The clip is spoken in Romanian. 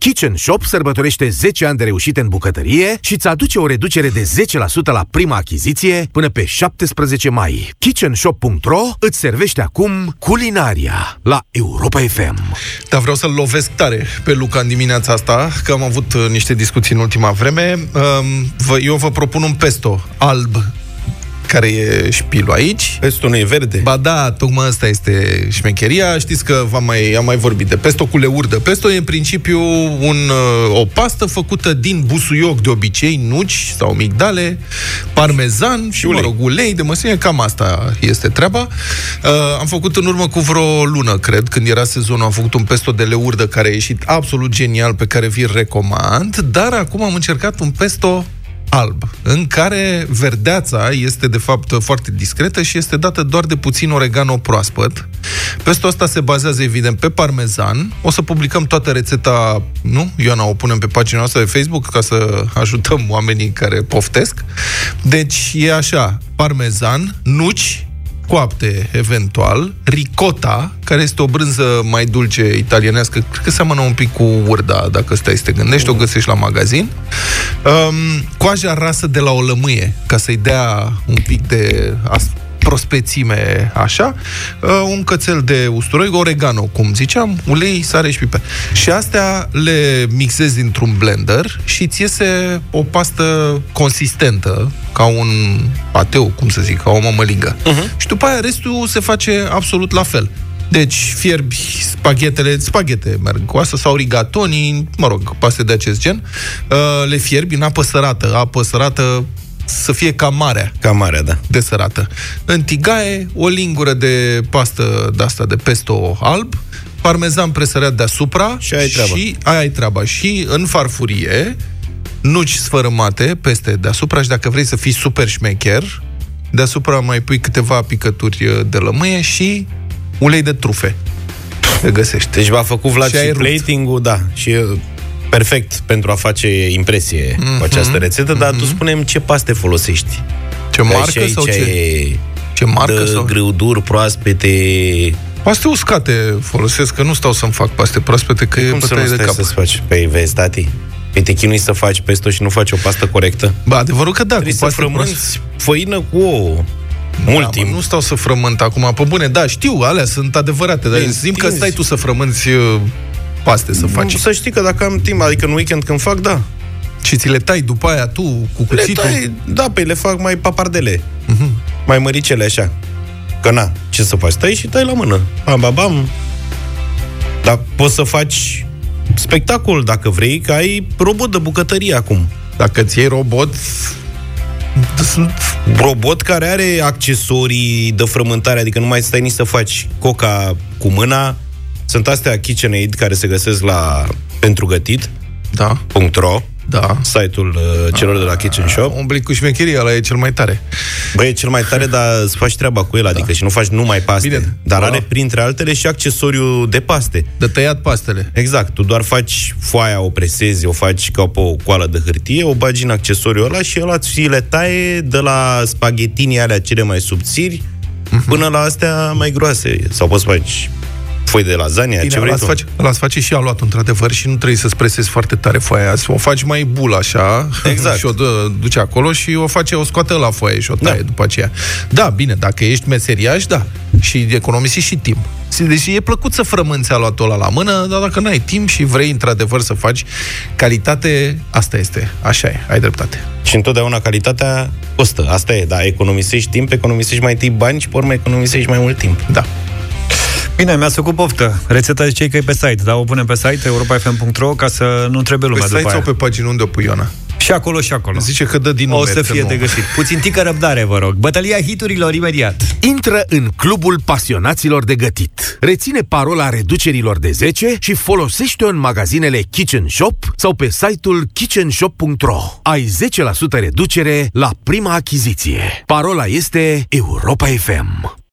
Kitchen Shop sărbătorește 10 ani de reușite în bucătărie și îți aduce o reducere de 10% la prima achiziție până pe 17 mai. kitchenshop.ro îți servește acum culinaria la Europa FM. Dar vreau să-l lovesc tare pe Luca în dimineața asta, că am avut niște discuții în ultima vreme. Eu vă propun un pesto alb, care e șpilul aici. Pesto nu e verde? Ba da, tocmai asta este șmecheria. Știți că am mai vorbit de pesto cu leurdă. Pesto e în principiu o pastă făcută din busuioc de obicei, nuci sau migdale, parmezan și ulei. Ulei de măsline, cam asta este treaba. Am făcut în urmă cu vreo lună, cred, când era sezonul, am făcut un pesto de leurdă care a ieșit absolut genial, pe care vi-l recomand, dar acum am încercat un pesto alb, în care verdeața este de fapt foarte discretă și este dată doar de puțin oregano proaspăt. Pesto asta se bazează evident pe parmezan. O să publicăm toată rețeta, nu? Ioana, o punem pe pagina noastră de Facebook ca să ajutăm oamenii care poftesc. Deci e așa: parmezan, nuci coapte eventual, ricotta, care este o brânză mai dulce italianească, cred că seamănă un pic cu urda, dacă stai să te gândești, o găsești la magazin, coaja rasă de la o lămâie, ca să-i dea un pic de prospețime, așa, un cățel de usturoi, oregano, cum ziceam, ulei, sare și piper. Și astea le mixezi dintr-un blender și îți iese o pastă consistentă, ca un pateu, cum să zic, ca o mămăligă. Și după aia restul se face absolut la fel. Deci fierbi spaghete merg cu asta, sau rigatoni, mă rog, paste de acest gen, le fierbi în apă sărată, să fie ca marea, da, de sărată. În tigaie, o lingură de pastă de-asta de pesto alb, parmezan presărat deasupra și aia e treaba. Și în farfurie, nuci sfărâmate peste deasupra și dacă vrei să fii super șmecher, deasupra mai pui câteva picături de lămâie și ulei de trufe. Le găsești. Deci v-a făcut Vlad și plating-ul, da, și perfect pentru a face impresie cu această rețetă, dar tu spune-mi ce paste folosești. Ce marcă sau ce? Ce marcă sau? Grâuduri proaspete. Paste uscate folosesc, că nu stau să-mi fac paste proaspete, că e bătaie de cap. Să-ți faci? Păi vezi, tati, te chinui să faci pesto și nu faci o pastă corectă? Ba, adevărul că da, trebuie să frămânți făină cu ouă. Mult timp. Nu stau să frământ acum, pe bune, da, știu, alea sunt adevărate, dar zic că stai tu să frămânți paste să faci. Să știi că dacă am timp, adică în weekend când fac, da. Și ți le tai după aia tu cu cuțitul? Le fac mai papardele. Mai măricele așa. Că na, ce să faci? Tai la mână. Bam. Dar poți să faci spectacol dacă vrei, că ai robot de bucătărie acum. Dacă ți iei robot care are accesorii de frământare, adică nu mai stai nici să faci coca cu mâna. Sunt astea KitchenAid care se găsesc la pentru gătit, da. .ro, da. Site-ul celor de la Kitchen Shop. Umbli cu șmecheria, ăla e cel mai tare. Băi, e cel mai tare, dar îți faci treaba cu el, adică și nu faci numai paste. Bine, dar are printre altele și accesoriu de paste. De tăiat pastele. Exact, tu doar faci foaia, o presezi, o faci ca o coală de hârtie, o bagi în accesoriul ăla și ăla ți le taie de la spaghetini alea cele mai subțiri până la astea mai groase. Sau poți faci foi de lasagna, ce vrei tu. L-ați face și aluat, într-adevăr, și nu trebuie să-ți presezi foarte tare foaia. O faci mai bul așa, exact. Și o duci acolo și o scoate la foaie și o taie după aceea. Da, bine, dacă ești meseriaș, da. Și economisiți și timp. Deci e plăcut să frămânți aluatul ăla la mână, dar dacă n-ai timp și vrei într-adevăr să faci calitate, asta este. Așa e, ai dreptate. Și întotdeauna calitatea costă. Asta e, da, economisești timp, economisești mai timp bani și pe urmă economisești mai mult timp. Da. Bine, mi-ați făcut poftă. Rețeta zicei că e pe site, dar o punem pe site, europafm.ro, ca să nu trebuie lumea după aia. Pe site sau pe pagină, unde o pui, Ioana? Și acolo și acolo. Zice că dă din numer. O să fie de găsit. Puțin tică răbdare, vă rog. Bătălia hiturilor imediat. Intră în clubul pasionaților de gătit. Reține parola reducerilor de 10 și folosește-o în magazinele Kitchen Shop sau pe site-ul kitchenshop.ro. Ai 10% reducere la prima achiziție. Parola este Europa FM.